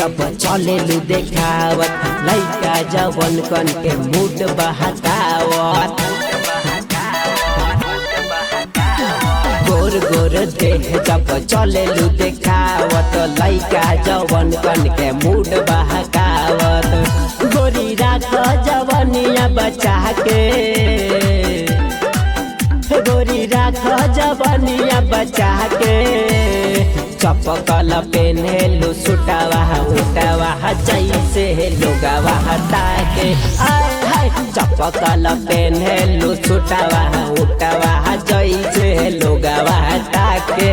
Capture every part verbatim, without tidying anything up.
जब चलेलू देखावत लइका जवन कन के मूड बहकावत। गोर गोर देह जब चलेलू देखावत लइका जवन कन के मूड बहकावत। गोरी राख जवनिया बचा के, गोरी राख जवनिया बचा के। चपकल पेन्हेलू सुटावा उटावा जैसे लोगवा ताके। आय हाय चपकल पेन्हेलू सुटावा उटावा जैसे लोगवा ताके।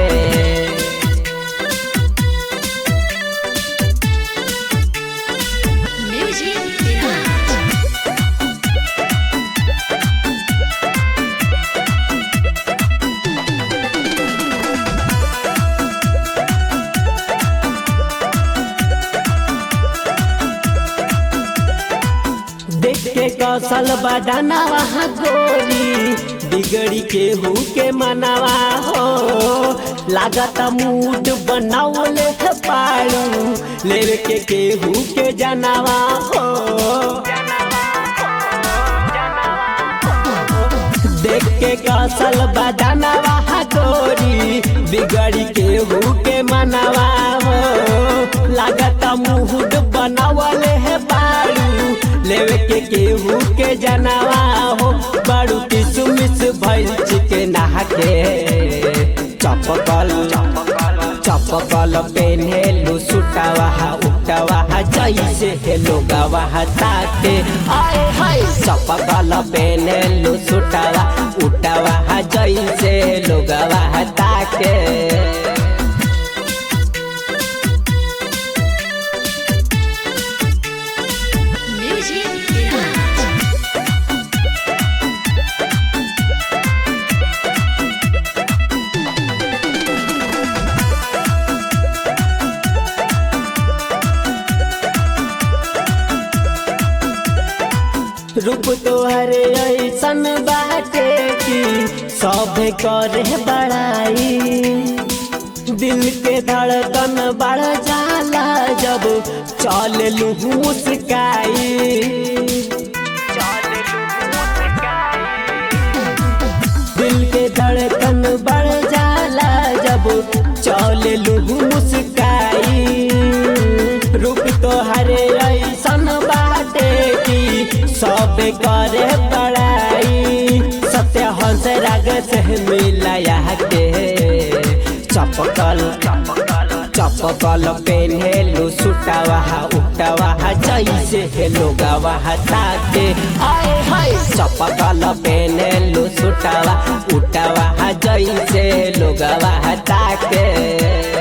देख के कौशल बदना वहाँ गोरी बिगड़ी के हु के मनावा हो। लागत मूड बनावले पाड़ू लेवे के केहू के जनावा हो। देख के कौशल बदना वहाँ गोरी बिगड़ी के हु के मनावा हो। लागत मूड बनावले पाड़ू लेवे के केहू के जनावा हो। बड़ू किसमिस भइल चिके नहा के। चपकल चपकल पेन्हेलू सुटावा उटावा जैसे लोगवा ताके। आय हाय चपकल पेन्हेलू सुटावा उटावा जैसे लोगवा ताके। रूप तोहरे ऐसन बाटे की सब करे बड़ाई। दिल के धड़कन बढ़ जाला जब चललू मुस्काई। दिल के धड़कन बढ़ जाला जब चललू मुस्काई। रूप तोहरे ऐसन बाटे की सब करे बड़ाई। सत्य हंस राग से मिलाया के। चपकल चपकल पेन्हेलू सुटावा उटावा जैसे लोगवा ताके। आय हाय चपकल पेन्हेलू सुटावा उटावा जैसे लोगवा ताके।